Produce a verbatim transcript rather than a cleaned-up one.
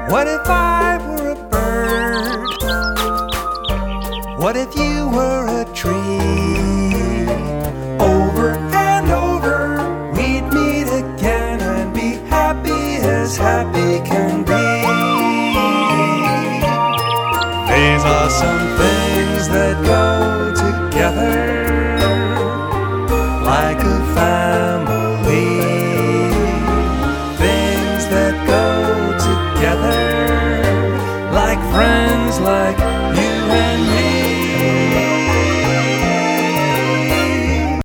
What if I were a bird? What if you were a tree? Over and over we'd meet again and be happy as happy can be. These are some things that go together.